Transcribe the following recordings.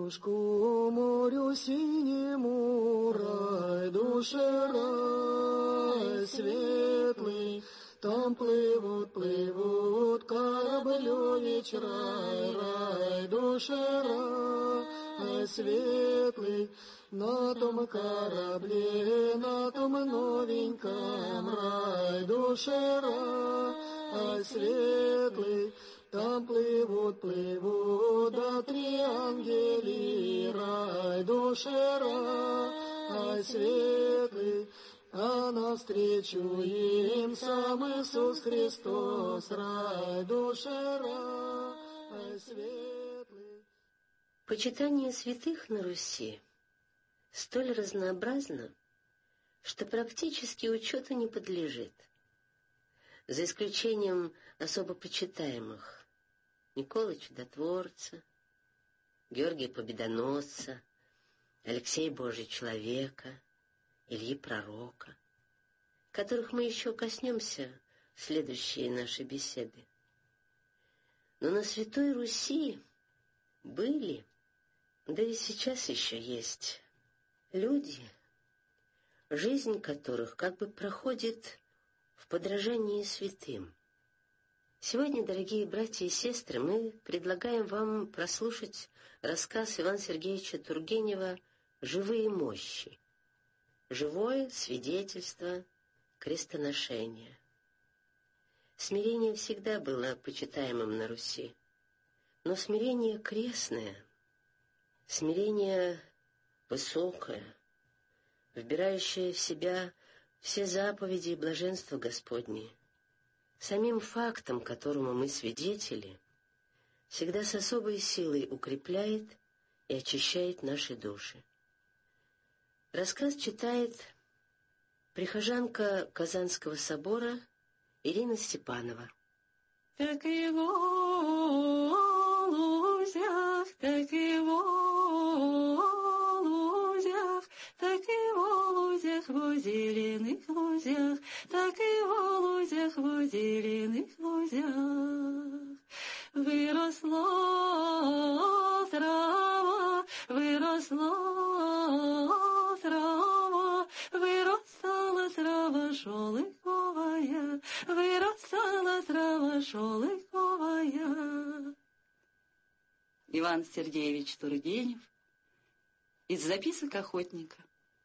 Речушку морю синему рай, душе рай светлый, там плывут, плывут кораблевич рай, рай, душе рай светлый, на том корабле, на том новеньком рай, душе рай светлый, там плывут, плывут, да три ангели, рай, душе рай светлый, а навстречу им сам Иисус Христос, рай, душе рай светлый. Почитание святых на Руси столь разнообразно, что практически учету не подлежит, за исключением особо почитаемых Николы Чудотворца, Георгия Победоносца, Алексея Божия Человека, Ильи Пророка, которых мы еще коснемся в следующей нашей беседы. Но на Святой Руси были, да и сейчас еще есть, люди, жизнь которых как бы проходит в подражании святым. Сегодня, дорогие братья и сестры, мы предлагаем вам прослушать рассказ Ивана Сергеевича Тургенева «Живые мощи». Живое свидетельство крестоношения. Смирение всегда было почитаемым на Руси, но смирение крестное, смирение высокое, вбирающее в себя все заповеди и блаженства Господни, самим фактом, которому мы свидетели, всегда с особой силой укрепляет и очищает наши души. Рассказ читает прихожанка Казанского собора Ирина Степанова. Так и в лузях, так и в лузях, так и в лузях, в зеленых лузях, так и в лузях, в зеленых лузях. Выросла трава, выросла трава, выросла трава шелковая, выросла трава шелковая. Иван Сергеевич Тургенев. Из записок охотника.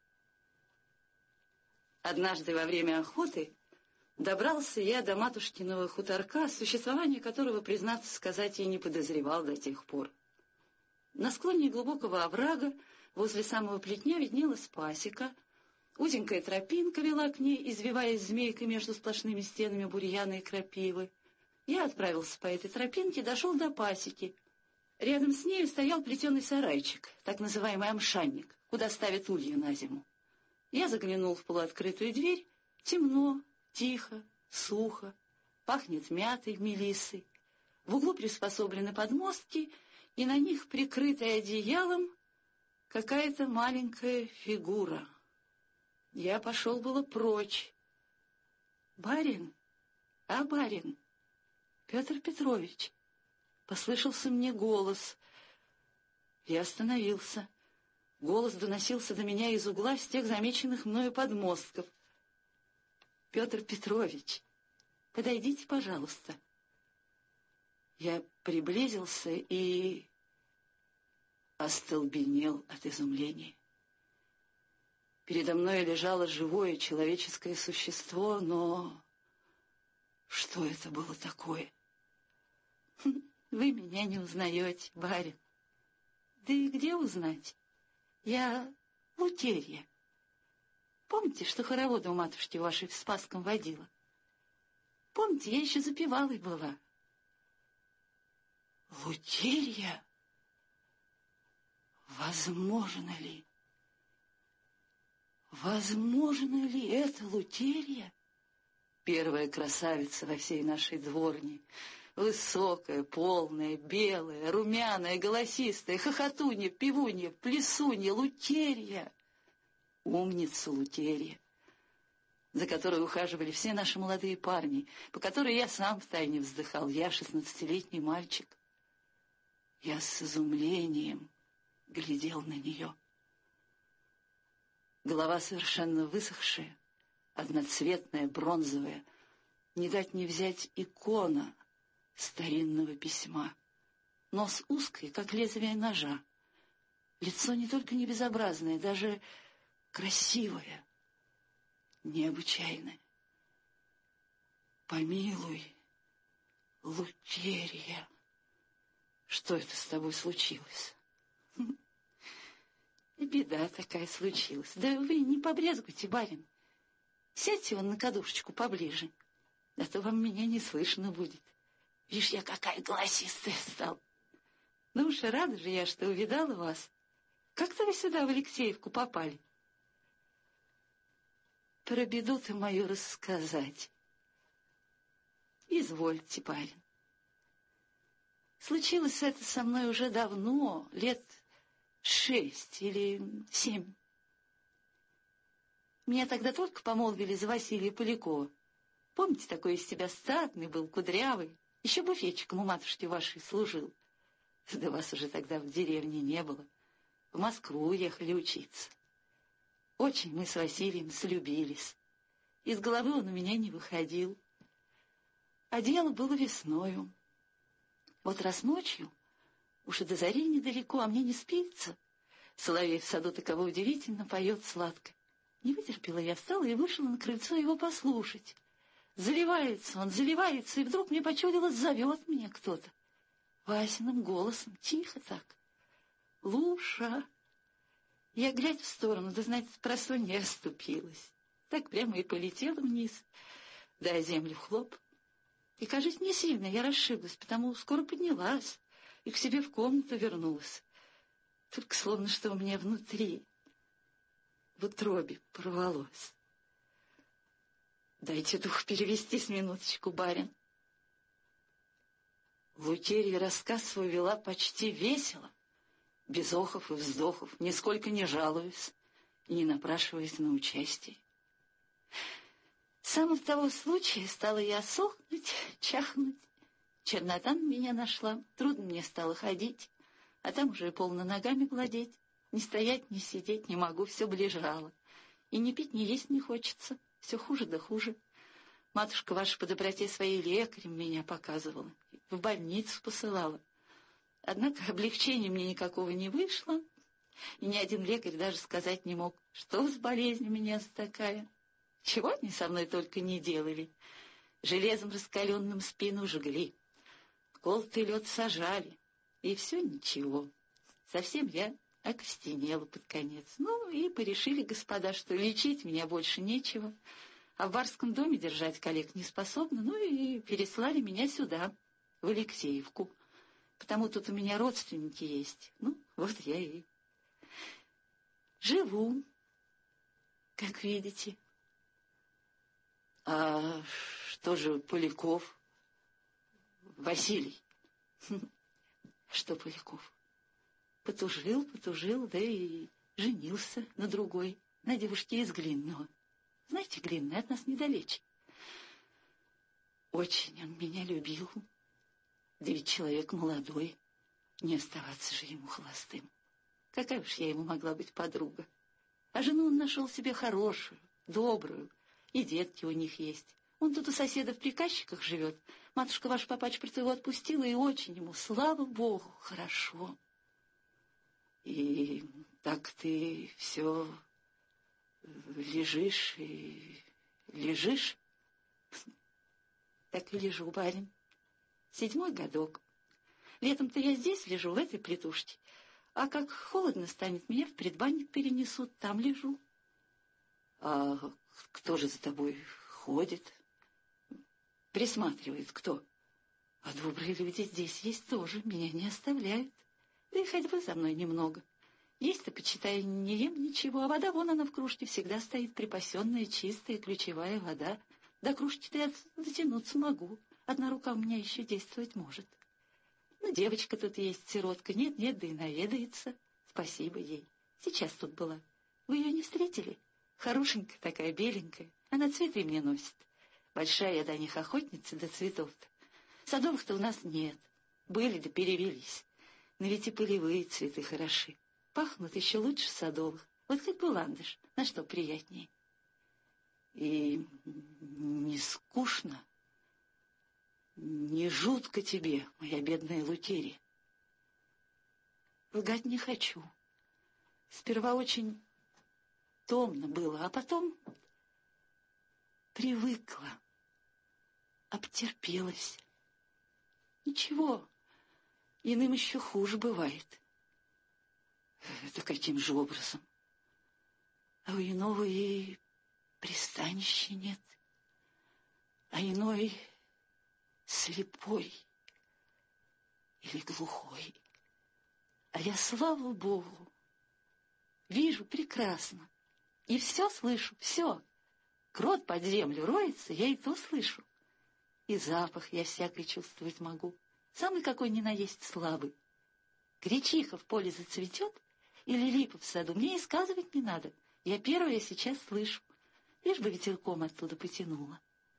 Однажды во время охоты добрался я до матушкиного хуторка, существование которого, признаться сказать, я не подозревал до тех пор. На склоне глубокого оврага возле самого плетня виднелась пасека. Узенькая тропинка вела к ней, извиваясь змейкой между сплошными стенами бурьяна и крапивы. Я отправился по этой тропинке, дошел до пасеки. Рядом с нею стоял плетеный сарайчик, так называемый амшанник, куда ставят улья на зиму. Я заглянул в полуоткрытую дверь. Темно, тихо, сухо, пахнет мятой, мелиссой. В углу приспособлены подмостки, и на них, прикрытая одеялом, какая-то маленькая фигура. Я пошел было прочь. «Барин? А, барин? Петр Петрович!» Послышался мне голос. Я остановился. Голос доносился до меня из угла с тех замеченных мною подмостков. «Петр Петрович, подойдите, пожалуйста». Я приблизился и остолбенел от изумления. Передо мной лежало живое человеческое существо, но что это было такое? «Вы меня не узнаете, барин». «Да и где узнать? Я Лутерья. Помните, что хороводы у матушки вашей в Спасском водила? Помните, я еще запевалой была». «Лутерья? Возможно ли? Возможно ли это Лутерья?» Первая красавица во всей нашей дворне, высокая, полная, белая, румяная, голосистая, хохотунья, певунья, плясунья, Лутерья. Умница Лутерья, за которой ухаживали все наши молодые парни, по которой я сам втайне вздыхал, я 16-летний мальчик. Я с изумлением глядел на нее. Голова совершенно высохшая, одноцветная, бронзовая, не дать не взять икона старинного письма. Нос узкий, как лезвие ножа. Лицо не только не безобразное, даже красивое, необычайное. Помилуй, Лукерья, что это с тобой случилось? Беда такая случилась. Да вы не побрезгуйте, барин. Сядьте вон на кадушечку поближе, а то вам меня не слышно будет. Видишь, я какая голосистая стала. Ну уж и рада же я, что увидала вас. Как-то вы сюда, в Алексеевку, попали? Про беду-то мою рассказать. Извольте, барин. Случилось это со мной уже давно, лет 6 или 7. Меня тогда только помолвили за Василия Полякова. Помните, такой из себя статный был, кудрявый, еще буфетчиком у матушки вашей служил. Да вас уже тогда в деревне не было. В Москву уехали учиться. Очень мы с Василием слюбились. Из головы он у меня не выходил. А дело было весною. Вот раз ночью, уж и до зари недалеко, а мне не спится. Соловей в саду таково удивительно поет сладко. Не вытерпела я, встала и вышла на крыльцо его послушать. Заливается, и вдруг мне почудилось, зовет меня кто-то. Васиным голосом, тихо так. «Луша!» Я, глядя в сторону, да, знаете, спросонья оступилась. Так прямо и полетела вниз, да о землю хлоп. И, кажется, не сильно я расшиблась, потому скоро поднялась и к себе в комнату вернулась. Только словно что у меня внутри, в утробе порвалось. Дайте дух перевести с минуточку, барин. Лукерья рассказ свой вела почти весело, без охов и вздохов, нисколько не жалуясь и не напрашиваясь на участие. Самого того случая стала я сохнуть, чахнуть. Чернота на меня нашла, трудно мне стало ходить, а там уже и полно ногами гладеть. Не стоять, не сидеть не могу, все ближало. И ни пить, ни есть не хочется, все хуже да хуже. Матушка ваша по доброте своей лекарем меня показывала, в больницу посылала. Однако облегчения мне никакого не вышло, и ни один лекарь даже сказать не мог, что с болезнью у меня такая. Чего они со мной только не делали. Железом раскаленным спину жгли, колотый лед сажали, и все ничего. Совсем я окостенела под конец. Ну, и порешили господа, что лечить меня больше нечего, а в барском доме держать коллег не способна, ну и переслали меня сюда, в Алексеевку. Потому тут у меня родственники есть. Ну, вот я и живу, как видите. А что же Поляков? Василий? Что Поляков? Потужил, да и женился на другой, на девушке из Глинного. Знаете, Глинный от нас недалече. Очень он меня любил. Да ведь человек молодой, не оставаться же ему холостым. Какая уж я ему могла быть подруга. А жену он нашел себе хорошую, добрую, и детки у них есть. Он тут у соседа в приказчиках живет. Матушка ваша попачпорт его отпустила, и очень ему, слава Богу, хорошо. И так ты все лежишь и лежишь? Так и лежу, барин. 7-й годок. Летом-то я здесь лежу, в этой плетушке. А как холодно станет, меня в предбанник перенесут, там лежу. А кто же за тобой ходит? Присматривает кто? А добрые люди здесь есть тоже, меня не оставляют. Да и ходьбы за мной немного. Есть-то, почитай, не ем ничего, а вода вон она в кружке всегда стоит, припасенная, чистая, ключевая вода. До кружки-то я дотянуться могу. Одна рука у меня еще действовать может. Ну, девочка тут есть, сиротка. Нет-нет, да и наведается. Спасибо ей. Сейчас тут была. Вы ее не встретили? Хорошенькая такая, беленькая. Она цветы мне носит. Большая я до них охотница, до цветов-то. Садовых-то у нас нет. Были да перевелись. Но ведь и полевые цветы хороши. пахнут еще лучше садовых. Вот хоть бы ландыш, на что приятнее. И не скучно, не жутко тебе, моя бедная Лукерья. Лгать не хочу. Сперва очень томно было, а потом привыкла, обтерпелась. Ничего, иным еще хуже бывает. Это каким же образом? А у иного и пристанища нет, а иной слепой или глухой. А я, слава Богу, вижу прекрасно и все слышу, все. Крот под землю роется, я и то слышу. И запах я всякий чувствовать могу, самый какой ни на есть слабый. Гречиха в поле зацветет или липа в саду, мне и сказывать не надо. Я первая сейчас слышу, лишь бы ветерком оттуда потянуло.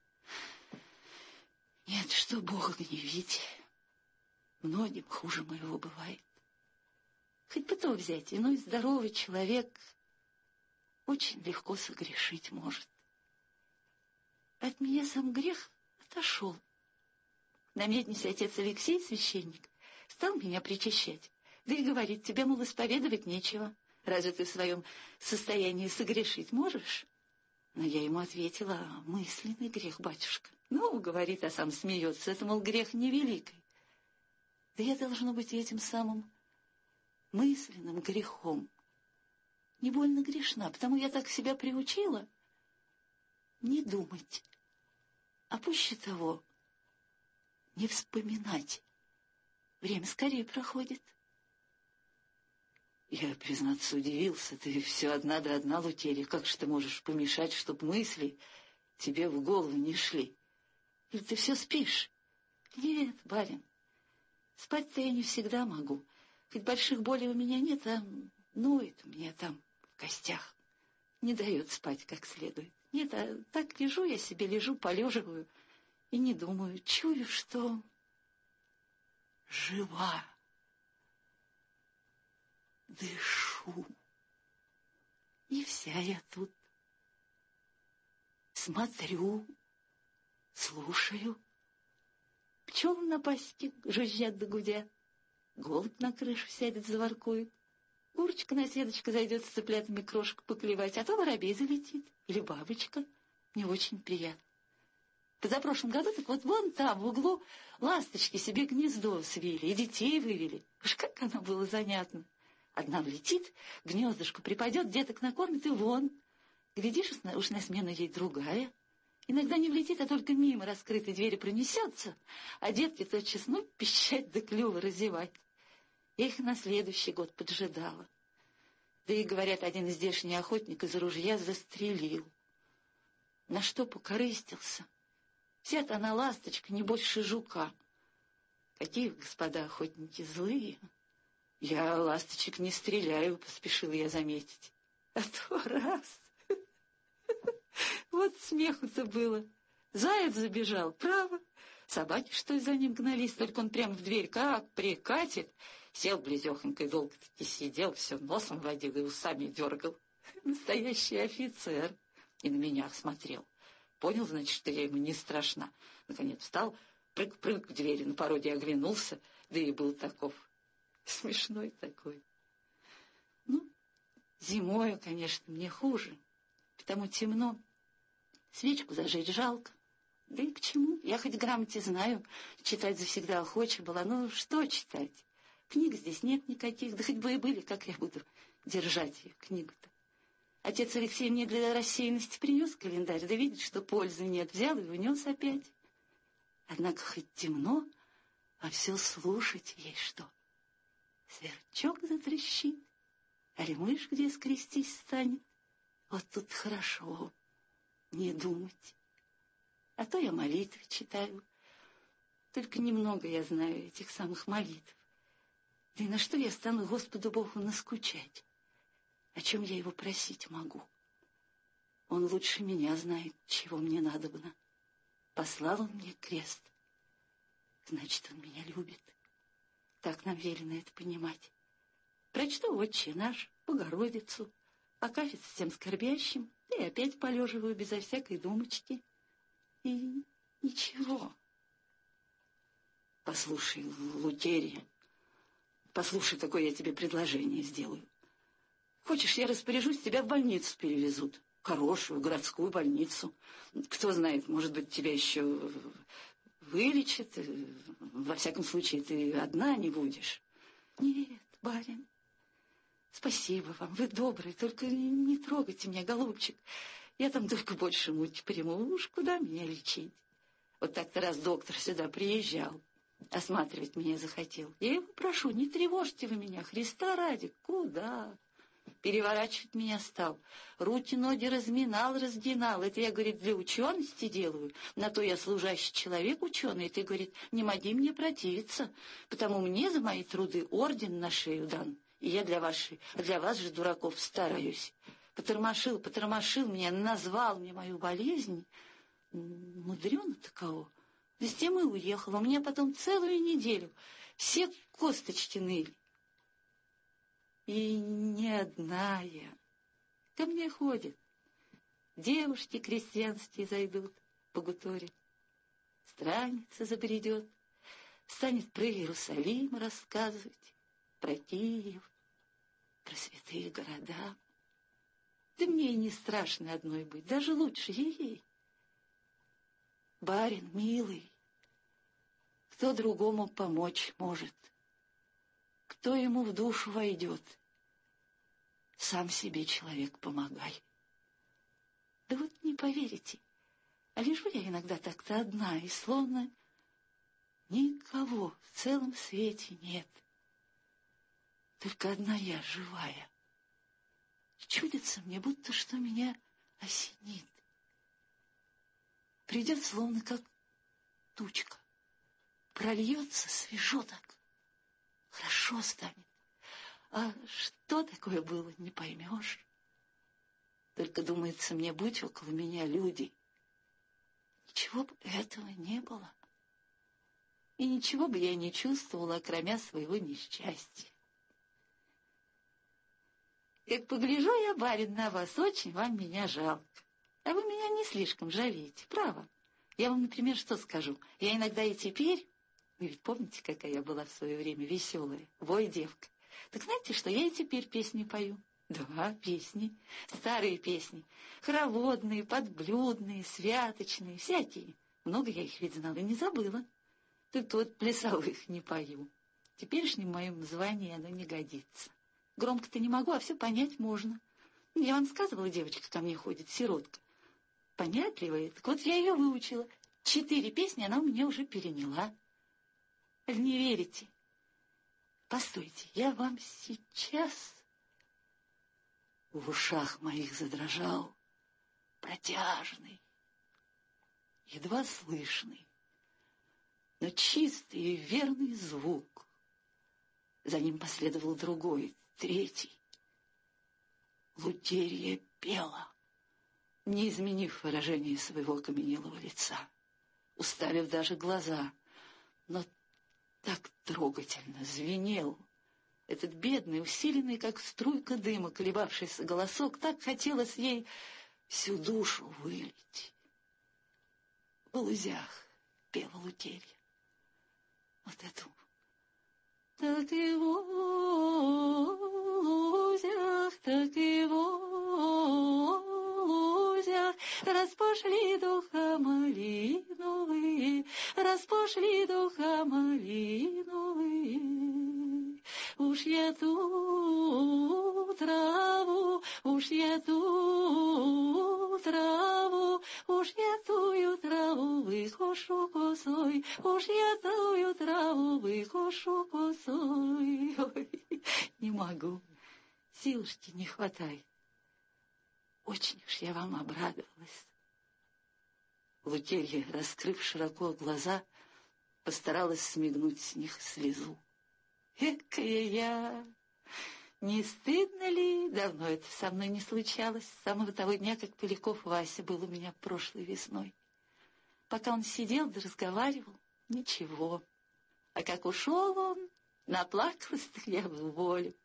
Нет, что Бога гневить, многим хуже моего бывает. Хоть бы то взять, иной здоровый человек очень легко согрешить может. От меня сам грех отошел. На меднице отец Алексей, священник, стал меня причащать. Да и говорит, тебе, мол, исповедовать нечего. Разве ты в своем состоянии согрешить можешь? Но я ему ответила, мысленный грех, батюшка. Ну, говорит, а сам смеется, это, мол, грех невеликий. Да я, должно быть, этим самым мысленным грехом не больно грешна, потому я так себя приучила не думать, а пуще того не вспоминать. Время скорее проходит. Я, признаться, удивился. Ты все одна да одна, Лукерья. Как же ты можешь помешать, чтоб мысли тебе в голову не шли? Или ты все спишь? Нет, барин, спать-то я не всегда могу. Хоть больших болей у меня нет, а ноет у меня там в костях. Не дает спать как следует. Нет, а так лежу я себе, лежу, полеживаю и не думаю. Чую, что жива. Дышу. И вся я тут. Смотрю, слушаю. Пчелы на пасеке жужжат да гудят. Голубь на крышу сядет, заворкует. Курочка на сеточку зайдет с цыплятами крошек поклевать, а то воробей залетит. Или бабочка. Мне очень приятно. Позапрошлом году так вот вон там, в углу, ласточки себе гнездо свили и детей вывели. Уж как оно было занятно. Одна влетит, к гнездышку припадет, деток накормит и вон. Глядишь, уж на смену ей другая. Иногда не влетит, а только мимо раскрытой двери пронесется, а детки тотчас, ну, пищать да клювы разевать. Я их на следующий год поджидала. Да и, говорят, один здешний охотник из ружья застрелил. На что покорыстился? Вся-то она ласточка, не больше жука. Какие вы, господа охотники, злые. Я ласточек не стреляю, поспешила я заметить. А то раз. Вот смеху-то было. Заяц забежал, право. Собаки, что ли, за ним гнались, только он прямо в дверь как прикатит. Сел близехонько и долго-таки сидел, все носом водил и усами дергал. Настоящий офицер. И на меня смотрел. Понял, значит, что я ему не страшна. Наконец встал, прыг-прыг к двери, на пороге оглянулся, да и был таков. Смешной такой. Ну, зимою, конечно, мне хуже, потому темно. Свечку зажечь жалко. Да и к чему? Я хоть грамоте знаю, читать завсегда охоча была. Ну, что читать? Книг здесь нет никаких, да хоть бы и были, как я буду держать ее, книгу-то. Отец Алексей мне для рассеянности принес календарь, да видит, что пользы нет, взял и унес опять. Однако хоть темно, а все слушать ей что. Сверчок затрещит, али мышь где скрестись станет. Вот тут хорошо не думать. А то я молитвы читаю. Только немного я знаю этих самых молитв. Да и на что я стану Господу Богу наскучать? О чем я его просить могу? Он лучше меня знает, чего мне надобно. Послал он мне крест. Значит, он меня любит. Так нам велено это понимать. Прочту «Отче наш», Богородицу, акафист всем скорбящим, и опять полеживаю безо всякой думочки. И ничего. Послушай, Лутерия, послушай, какое я тебе предложение сделаю. Хочешь, я распоряжусь, тебя в больницу перевезут. Хорошую городскую больницу. Кто знает, может быть, тебя еще вылечат. Во всяком случае, ты одна не будешь. Нет, барин, спасибо вам, вы добрый, только не трогайте меня, голубчик. Я там только больше муть приму, уж куда меня лечить? Вот так-то раз доктор сюда приезжал, осматривать меня захотел. Я его прошу, не тревожьте вы меня, Христа ради, куда? Переворачивать меня стал, руки-ноги разминал, раздинал. Это я, говорит, для учености делаю. На то я служащий человек ученый. Ты, говорит, не моги мне противиться, потому мне за мои труды орден на шею дан. И я для вас же, дураков, стараюсь. Потормошил меня, назвал мне мою болезнь. Мудрено-то кого. С тем и уехал. У меня потом целую неделю все косточки ныли. И не одна я. Ко мне ходят. Девушки крестьянские зайдут, погуторят. Страница забредет, станет про Иерусалим рассказывать, про Киев, про святые города. Да мне и не страшно одной быть, даже лучше ей. Барин, милый, кто другому помочь может? Кто ему в душу войдет? Сам себе, человек, помогай. Да вот не поверите, а лежу я иногда так-то одна, и словно никого в целом свете нет. Только одна я живая. Чудится мне, будто что меня осенит. Придет словно как тучка. Прольется, свежо так. Хорошо станет. А что такое было, не поймешь. Только, думается мне, будь около меня люди, ничего бы этого не было. И ничего бы я не чувствовала, кроме своего несчастья. Как погляжу я, барин, на вас, очень вам меня жалко. А вы меня не слишком жалеете, право. Я вам, например, что скажу? Я иногда и теперь... Вы ведь помните, какая я была в свое время веселая, вой-девка? Так знаете, что я и теперь песни пою? Да, песни, старые песни, хороводные, подблюдные, святочные, всякие. Много я их ведь знала и не забыла. Только вот плясовых не пою. В теперешнем моем звании оно не годится. Громко-то не могу, а все понять можно. Я вам сказывала, девочка ко мне ходит, сиротка. Понятливая, так вот я ее выучила. 4 песни она у меня уже переняла. Не верите? Постойте, я вам сейчас... В ушах моих задрожал протяжный, едва слышный, но чистый и верный звук. За ним последовал другой, третий. Лутерия пела, не изменив выражение своего окаменелого лица, уставив даже глаза, но так трогательно звенел этот бедный, усиленный, как струйка дыма, колебавшийся голосок, так хотелось ей всю душу вылить. В лузях пела Лутерья. Вот эту. Так и в лузях, так и в лузях распошли духа малиновые, распошли духа малиновые. Уж я ту траву, уж я ту траву, уж я тую траву выкошу косой, уж я тую траву выкошу косой. Ой, не могу, силушки не хватает. Очень уж я вам обрадовалась. Лутерья, раскрыв широко глаза, постаралась смигнуть с них слезу. Экая я! Не стыдно ли? Давно это со мной не случалось, с самого того дня, как Поляков Вася был у меня прошлой весной. Пока он сидел да разговаривал, ничего. А как ушел он, Наплакалась-то я в волю.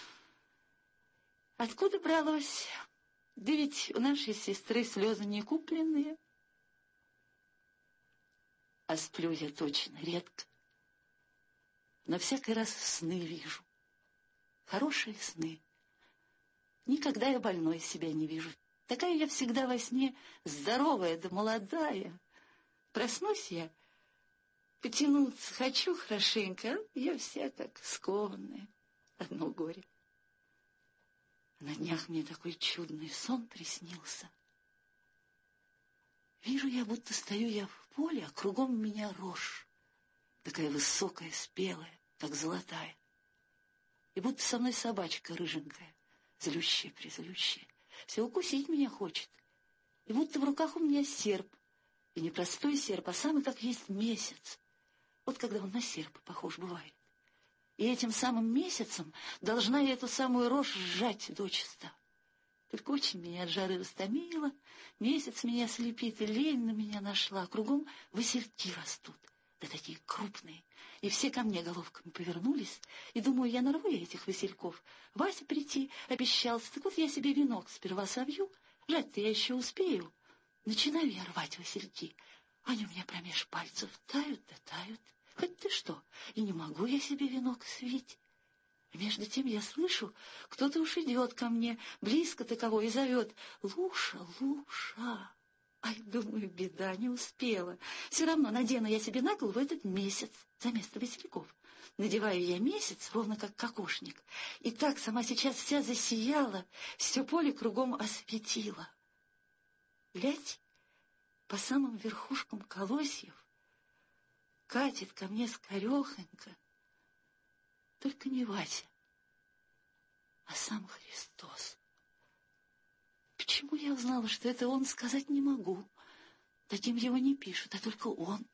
Откуда бралось? Да ведь у нашей сестры слезы не купленные. А сплю я точно редко. Но всякий раз сны вижу. Хорошие сны. Никогда я больной себя не вижу. Такая я всегда во сне здоровая да молодая. Проснусь я, потянуться хочу хорошенько, а я вся как скованная. Одно горе. На днях мне такой чудный сон приснился. Вижу я, будто стою я в поле, а кругом меня рожь. Такая высокая, спелая, как золотая. И будто со мной собачка рыженькая, злющая-призлющая. Все укусить меня хочет. И будто в руках у меня серп. И не простой серп, а самый, как есть, месяц. Вот когда он на серп похож бывает. И этим самым месяцем должна я эту самую рожь сжать дочисто. Только очень меня от жары растомило, месяц меня слепит, и лень на меня нашла. Кругом васильки растут, да такие крупные. И все ко мне головками повернулись, и думаю, я нарву я этих васильков. Вася прийти обещался, так вот я себе венок сперва совью, жать-то я еще успею. Начинаю я рвать васильки, они у меня промеж пальцев тают да тают. Хоть ты что, и не могу я себе венок свить. Между тем я слышу, кто-то уж идет ко мне, близко-то кого, и зовет: «Луша, Луша!» Ай, думаю, беда, не успела. Все равно надену я себе на голову этот месяц за место васильков. Надеваю я месяц, ровно как кокошник. И так сама сейчас вся засияла, все поле кругом осветила. Глядь, по самым верхушкам колосьев катит ко мне скорехонько, только не Вася, а сам Христос. Почему я узнала, что это он, сказать не могу. Таким его не пишут, а только он.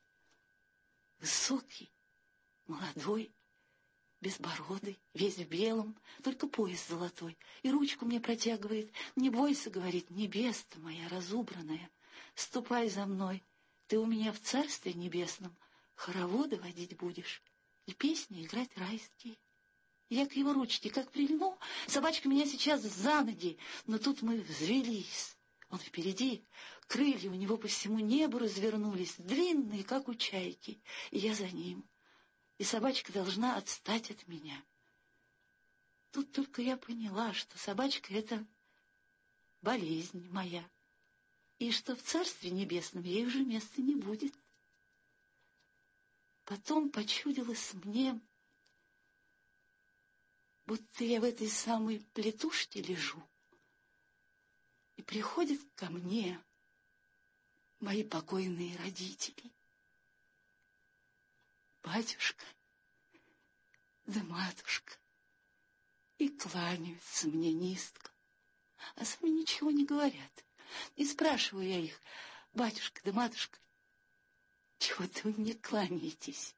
Высокий, молодой, безбородый, весь в белом, только пояс золотой. И ручку мне протягивает. «Не бойся, — говорит, — невеста моя разубранная, ступай за мной. Ты у меня в Царстве Небесном хороводы водить будешь и песни играть райские». Я к его ручке как прильну, собачка меня сейчас за ноги, но тут мы взвелись. Он впереди, крылья у него по всему небу развернулись, длинные, как у чайки, и я за ним. И собачка должна отстать от меня. Тут только я поняла, что собачка — это болезнь моя, и что в Царстве Небесном ей уже места не будет. Потом почудилось мне, будто я в этой самой плетушке лежу, и приходят ко мне мои покойные родители. Батюшка да матушка, и кланяются мне низко, а сами ничего не говорят. И спрашиваю я их: батюшка да матушка, чего-то вы мне кланяетесь?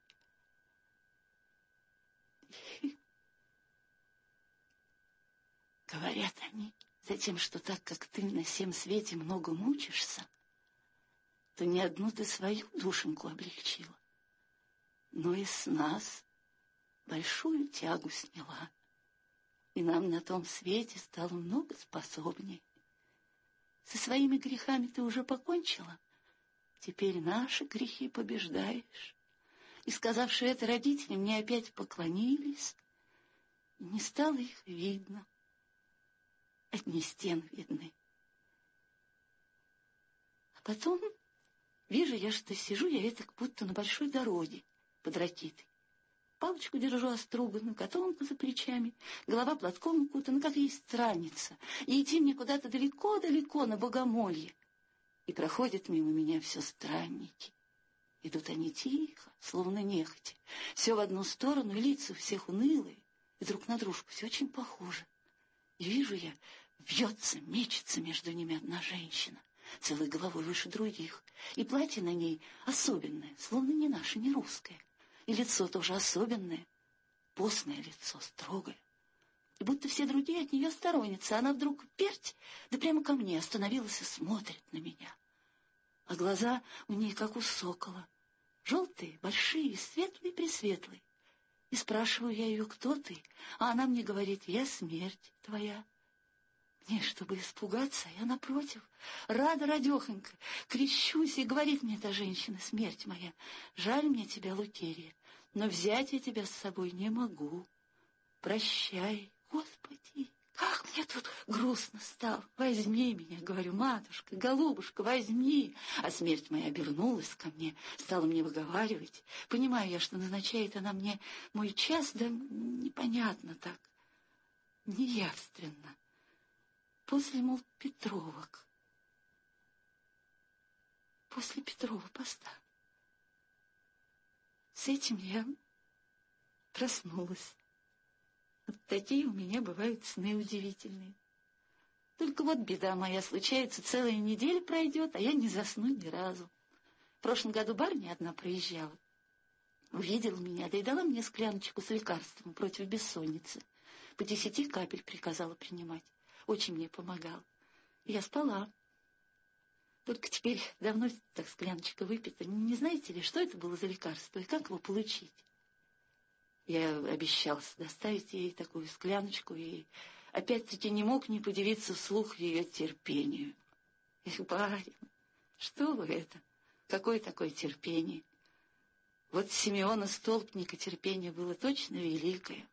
Говорят они: затем, что так как ты на всем свете много мучишься, то не одну ты свою душеньку облегчила, но и с нас большую тягу сняла, и нам на том свете стало много способней. Со своими грехами ты уже покончила, теперь наши грехи побеждаешь. И, сказавши это, родители мне опять поклонились, и не стало их видно. Одни стены видны. А потом вижу я, что сижу я этак будто на большой дороге под ракитой. Палочку держу оструганную, котомку за плечами, голова платком укутана, как есть странница. И идти мне куда-то далеко-далеко на богомолье. И проходят мимо меня все странники. Идут они тихо, словно нехотя. Все в одну сторону, и лица у всех унылые, и друг на дружку все очень похоже. И вижу я, вьется, мечется между ними одна женщина, целой головой выше других. И платье на ней особенное, словно не наше, не русское. И лицо тоже особенное, постное лицо, строгое. И будто все другие от нее сторонятся. Она вдруг перть, да прямо ко мне остановилась и смотрит на меня. А глаза у ней, как у сокола, желтые, большие, светлые-пресветлые. И спрашиваю я ее, кто ты? А она мне говорит, я смерть твоя. Мне, чтобы испугаться, я напротив, рада радехонька, крещусь, и говорит мне эта женщина, смерть моя, жаль мне тебя, Лукерья, но взять я тебя с собой не могу. Прощай, Господи, как мне тут грустно стало. Возьми меня, говорю, матушка, голубушка, возьми. А смерть моя обернулась ко мне, стала мне выговаривать. Понимаю я, что назначает она мне мой час, да непонятно так, неявственно. После, мол, Петровок. После Петрова поста. С этим я проснулась. Вот такие у меня бывают сны удивительные. Только вот беда моя случается, целая неделя пройдет, а я не засну ни разу. В прошлом году барыня одна проезжала. Увидела меня, да и дала мне скляночку с лекарством против бессонницы. По 10 капель приказала принимать. Очень мне помогал. Я спала. Только теперь давно так скляночка выпита. Не знаете ли, что это было за лекарство и как его получить? Я обещался доставить ей такую скляночку и опять-таки не мог не подивиться вслух ее терпению. Эх, барин, что вы это? Какое такое терпение? Вот Симеона Столпника терпение было точно великое.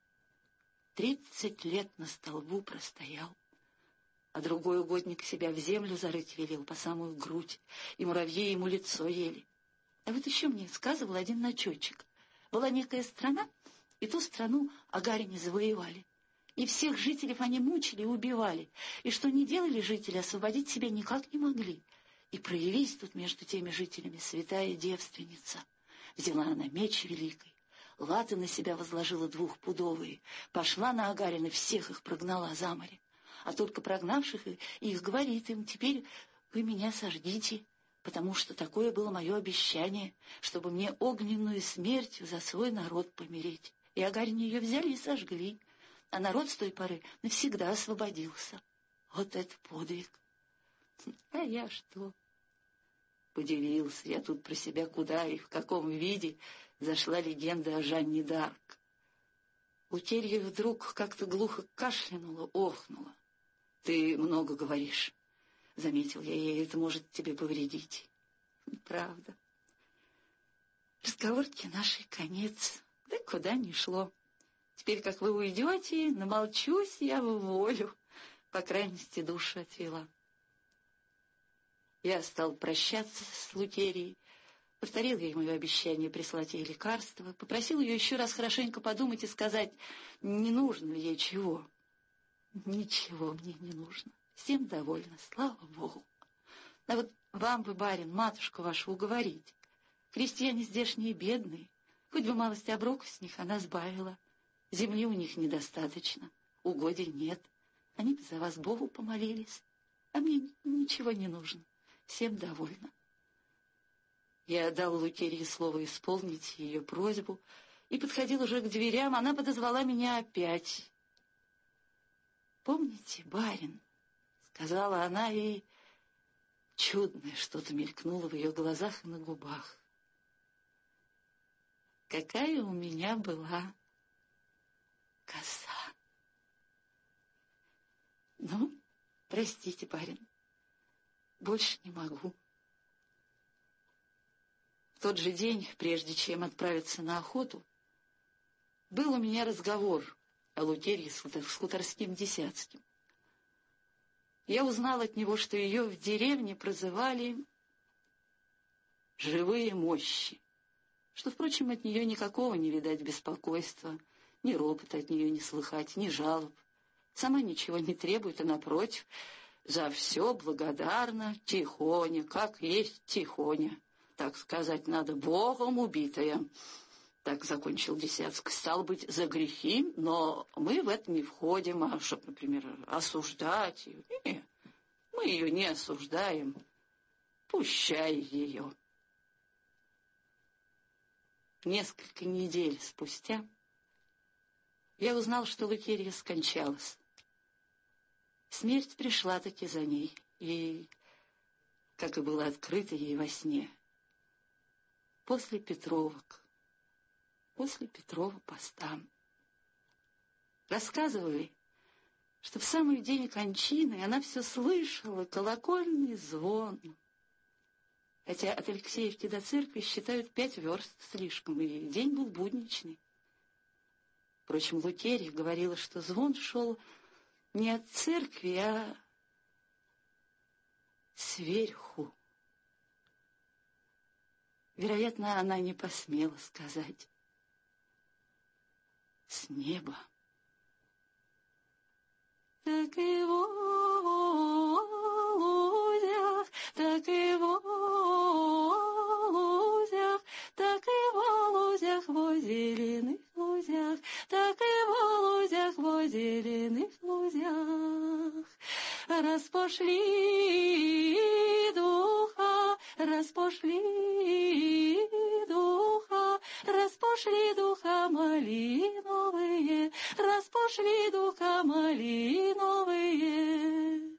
30 лет на столбу простоял. А другой угодник себя в землю зарыть велел по самую грудь, и муравьи ему лицо ели. А вот еще мне сказывал один начетчик. Была некая страна, и ту страну агарине завоевали. И всех жителей они мучили и убивали. И что не делали жители, освободить себя никак не могли. И проявись тут между теми жителями святая девственница. Взяла она меч великий, латы на себя возложила 2-пудовые, пошла на агарин и всех их прогнала за море. А только прогнавших их говорит им, теперь вы меня сожгите, потому что такое было мое обещание, чтобы мне огненную смертью за свой народ помереть. И агарин ее взяли и сожгли, а народ с той поры навсегда освободился. Вот это подвиг! А я что? Удивился я тут про себя, куда и в каком виде зашла легенда о Жанне д'Арк. Лукерья вдруг как-то глухо кашлянула, охнула. — Ты много говоришь, — заметил я ей, — это может тебе повредить. Правда. Разговорки нашей конец, да куда ни шло. Теперь, как вы уйдете, намолчусь я в волю, по крайности душу отвела. Я стал прощаться с Лукерьей, повторил ей мое обещание прислать ей лекарства, попросил ее еще раз хорошенько подумать и сказать, не нужно ли ей чего. Ничего мне не нужно, всем довольна, слава Богу. А вот вам бы, барин, матушку вашу уговорить. Крестьяне здешние бедные, хоть бы малость оброка с них она сбавила. Земли у них недостаточно, угодий нет. Они бы за вас Богу помолились, а мне ничего не нужно. Всем довольна. Я дал Лукерье слово исполнить ее просьбу и подходил уже к дверям, она подозвала меня опять. «Помните, барин?» — сказала она, и чудное что-то мелькнуло в ее глазах и на губах. Какая у меня была коса! Ну, простите, барин, больше не могу. В тот же день, прежде чем отправиться на охоту, был у меня разговор о Лукерье с хуторским Десятским. Я узнал от него, что ее в деревне прозывали «живые мощи», что, впрочем, от нее никакого не видать беспокойства, ни ропота от нее не слыхать, ни жалоб. Сама ничего не требует, а, напротив, за все благодарна, тихоня, как есть тихоня. Так сказать надо, Богом убитая. Так закончил Десятский. Стало быть, за грехи, но мы в это не входим, а чтоб, например, осуждать ее. Не, мы ее не осуждаем. Пущай ее. Несколько недель спустя я узнал, что Лукерья скончалась. Смерть пришла таки за ней, и, как и было открыто ей во сне, после Петровок, после Петрова поста. Рассказывали, что в самый день кончины она все слышала колокольный звон. Хотя от Алексеевки до церкви считают 5 верст слишком, и день был будничный. Впрочем, Лукерья говорила, что звон шел не от церкви, а сверху. Вероятно, она не посмела сказать с неба. Так и в лузях, так и в лузях, так и в лузях, во зеленых лузях, так и в лузях, во зеленых лузях. Распошли духа, распошли духа, распошли духа малиновые, распошли духа малиновые.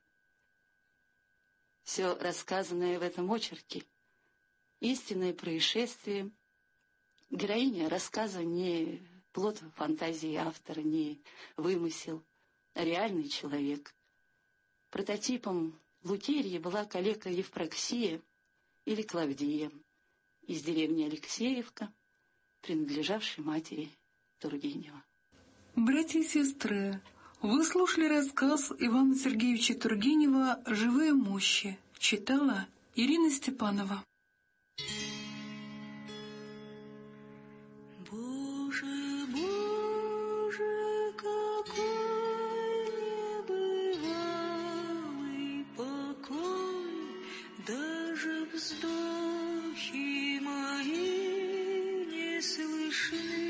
Все рассказанное в этом очерке — истинное происшествие. Героиня рассказа не плод фантазии автора, не вымысел, а реальный человек. Прототипом Лукерьи была калека Евпроксия или Клавдия из деревни Алексеевка, принадлежавшей матери Тургенева. Братья и сестры, вы слушали рассказ Ивана Сергеевича Тургенева «Живые мощи». Читала Ирина Степанова. Боже, Боже, какой небывалый покой, даже вздохи мои не слышны.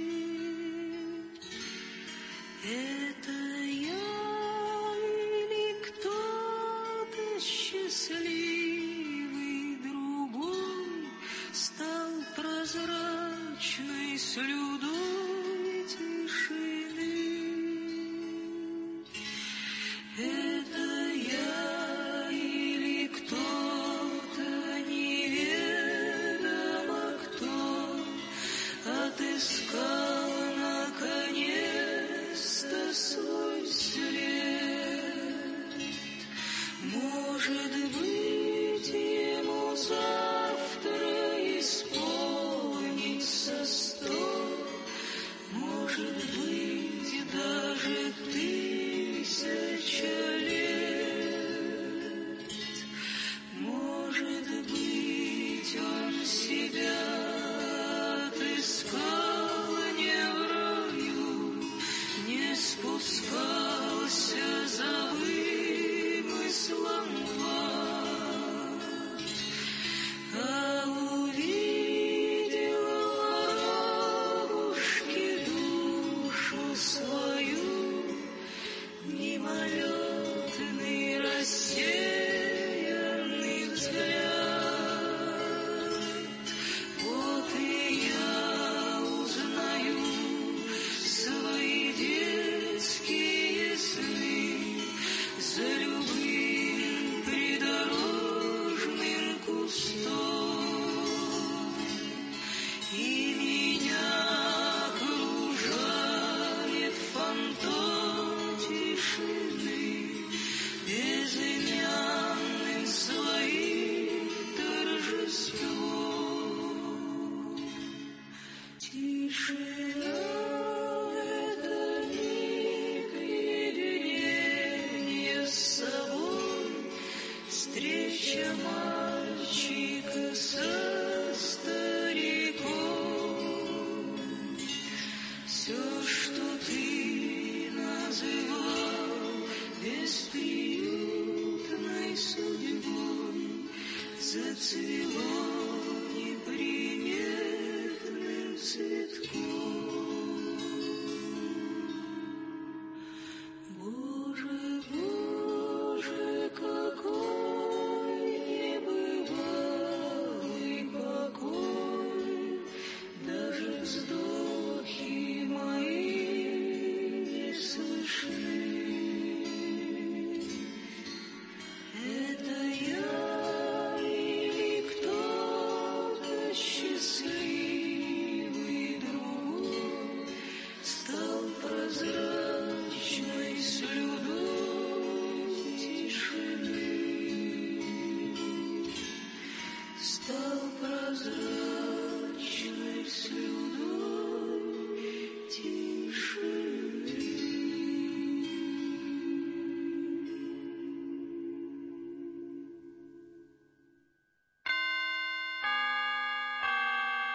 Это я или кто-то счастливый другой стал прозрачной слюдой тишины? Это я или кто-то неведомо кто отыскал наконец-то свой след? Может быть, ему завтра исполнится 100, может быть, даже 1000 лет. Может быть, он себя отыскал не в раю, не спускался за вымыслом в ад, а увидел воробушки душу свою, мимолетный рассеянный взгляд. Вот и я узнаю свои детские сны за любым придорожным кустом, и меня окружает фантом тишины, безымянным своим торжеством. Тишина — это миг единения с собой, встреча мальчика со стариком. Все, что ты называл бесприютной судьбой, зацвело